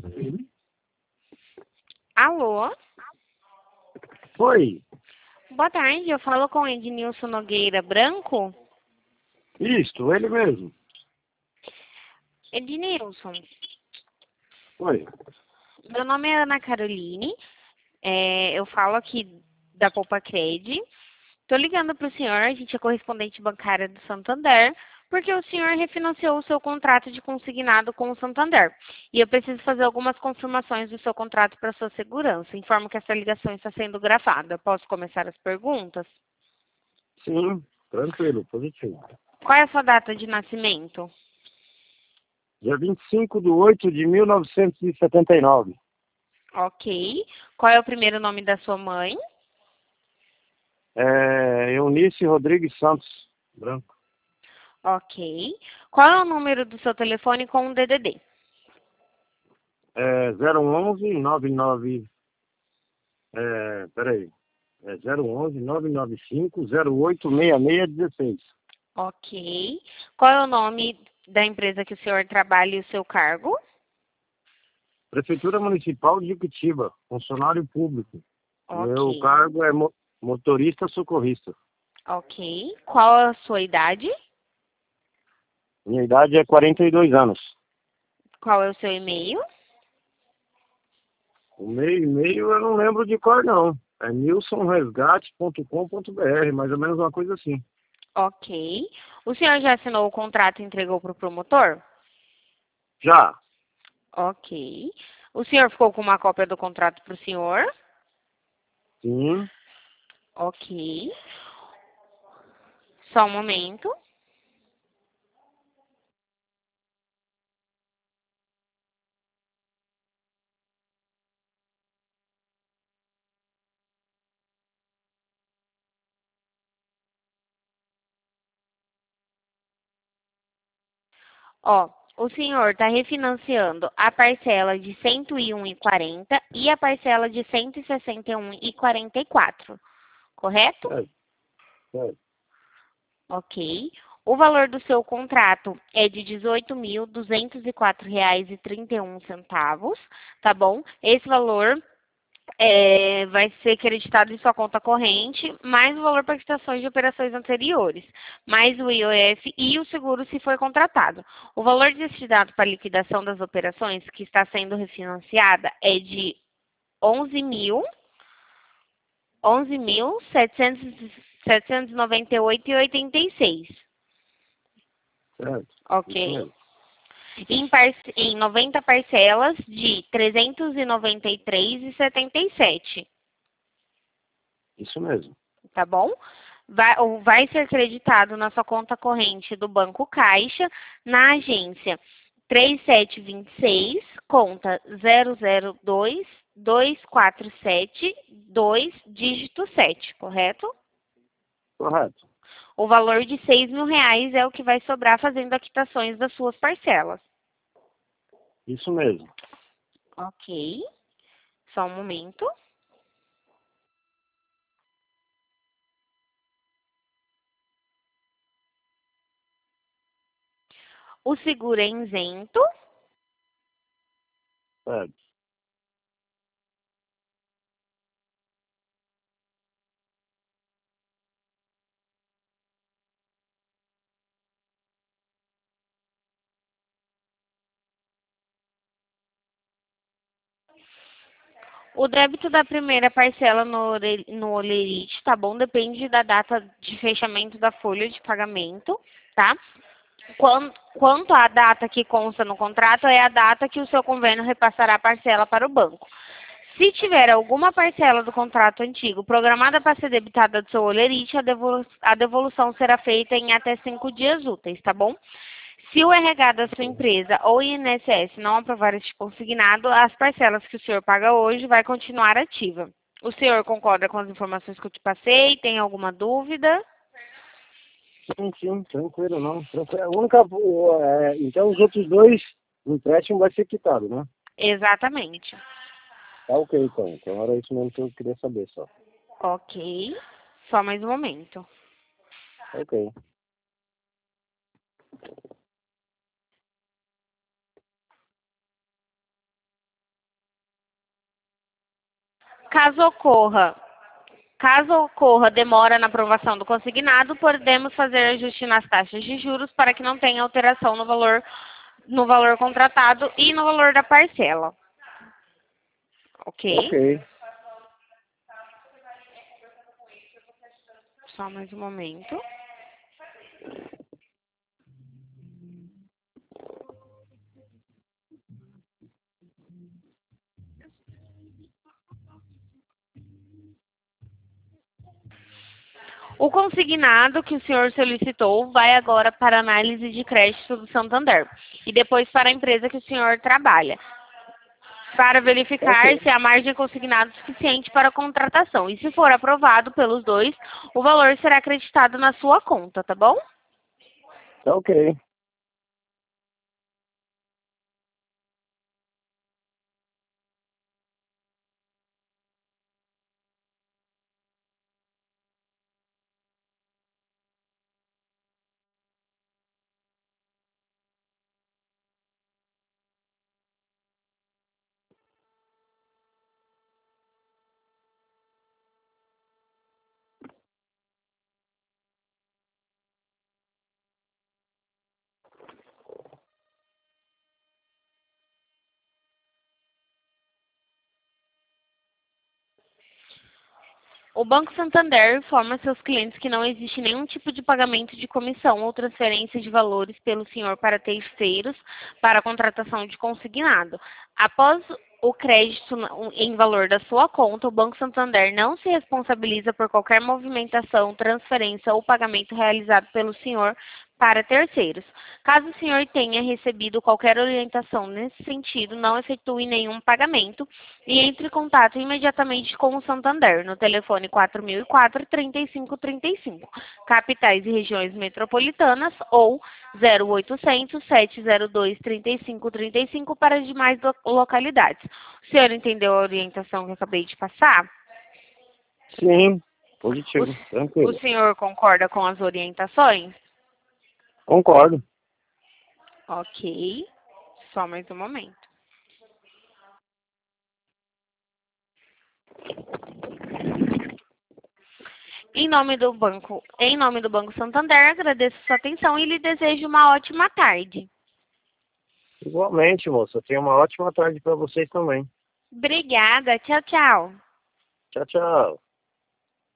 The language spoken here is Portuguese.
Alô? Oi, Boa tarde, eu falo com Ednilson Nogueira Branco. isto, ele mesmo. Ednilson, Oi, meu nome é Ana Caroline, eu falo aqui da Poupa Cred. Estou ligando para o senhor, a gente é correspondente bancária do Santander, porque o senhor refinanciou o seu contrato de consignado com o Santander. E eu preciso fazer algumas confirmações do seu contrato para sua segurança. Informo que essa ligação está sendo gravada. Posso começar as perguntas? sim, tranquilo, positivo. Qual é a sua data de nascimento? Dia 25/8/1979. Ok. Qual é o primeiro nome da sua mãe? Eunice Rodrigues Santos, branco. Ok. Qual é o número do seu telefone com o DDD? 011 99, peraí, 011 995 086616. Ok. Qual é o nome da empresa que o senhor trabalha e o seu cargo? Prefeitura Municipal de Jequitiba, funcionário público. Meu Ok. cargo é motorista socorrista. Ok. Qual a sua idade? Minha idade é 42 anos. Qual é o seu e-mail? O meu e-mail eu não lembro de cor, não. É nilsonresgate.com.br, mais ou menos uma coisa assim. Ok. O senhor já assinou o contrato e entregou para o promotor? Já, Ok. O senhor ficou com uma cópia do contrato para o senhor? sim, Ok. Só um momento. Ó, o senhor está refinanciando a parcela de 101,40 e a parcela de 161,44, correto? é, é, Ok. O valor do seu contrato é de R$ 18.204,31, tá bom? Esse valor vai ser creditado em sua conta corrente, mais o valor para quitações de operações anteriores, mais o IOF e o seguro se for contratado. O valor destinado para liquidação das operações que está sendo refinanciada é de 11.798,86. certo. Isso Ok? mesmo. Em 90 parcelas de 393,77. Isso mesmo. Tá bom? Vai ser creditado na sua conta corrente do Banco Caixa, na agência 3726, conta 0022472, dígito 7, correto? Correto. O valor de R$ 6.000 é o que vai sobrar fazendo a quitações das suas parcelas. Isso mesmo. Ok, só um momento. O seguro é isento. Certo. O débito da primeira parcela no Olerite, tá bom? Depende da data de fechamento da folha de pagamento, tá? Quanto à data que consta no contrato, é a data que o seu convênio repassará a parcela para o banco. Se tiver alguma parcela do contrato antigo programada para ser debitada do seu Olerite, a devolução será feita em até 5 dias úteis, tá bom? Se o RH da sua empresa ou o INSS não aprovar este consignado, as parcelas que o senhor paga hoje vai continuar ativa. O senhor concorda com as informações que eu te passei? Tem alguma dúvida? Sim, sim, tranquilo, não. Tranquilo. A única, então os outros dois empréstimos vai ser quitado, né? Exatamente. Tá ok, então. Então era isso mesmo que eu queria saber só. Ok. Só mais um momento. Ok. Caso ocorra demora na aprovação do consignado, podemos fazer ajuste nas taxas de juros para que não tenha alteração no valor contratado e no valor da parcela. Ok? Ok. Só mais um momento. O consignado que o senhor solicitou vai agora para análise de crédito do Santander e depois para a empresa que o senhor trabalha, para verificar Ok. se há margem consignado suficiente para a contratação. E se for aprovado pelos dois, o valor será acreditado na sua conta, tá bom? Tá ok. O Banco Santander informa seus clientes que não existe nenhum tipo de pagamento de comissão ou transferência de valores pelo senhor para terceiros para a contratação de consignado. Após o crédito em valor da sua conta, o Banco Santander não se responsabiliza por qualquer movimentação, transferência ou pagamento realizado pelo senhor para terceiros. Caso o senhor tenha recebido qualquer orientação nesse sentido, não efetue nenhum pagamento e entre em contato imediatamente com o Santander no telefone 4004-3535, capitais e regiões metropolitanas, ou 0800-702-3535 para as demais localidades. O senhor entendeu a orientação que eu acabei de passar? Sim. Positivo. O Tranquilo. senhor concorda com as orientações? Concordo. Ok. Só mais um momento. Em nome do Banco Santander, agradeço sua atenção e lhe desejo uma ótima tarde. Igualmente, moça. Tenha uma ótima tarde para vocês também. Obrigada. Tchau, tchau. Tchau, tchau.